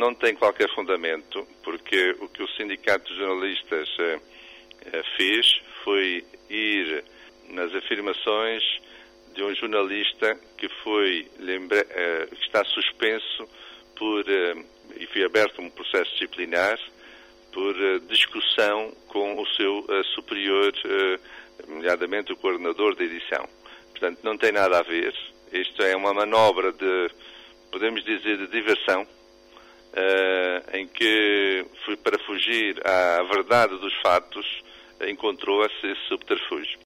não tem qualquer fundamento, porque o que o Sindicato de Jornalistas fez foi ir nas afirmações de um jornalista que está suspenso e foi aberto um processo disciplinar por discussão com o seu superior, nomeadamente o coordenador da edição. Portanto, não tem nada a ver. Isto é uma manobra podemos dizer, de diversão, em que, para fugir à verdade dos fatos, encontrou-se esse subterfúgio.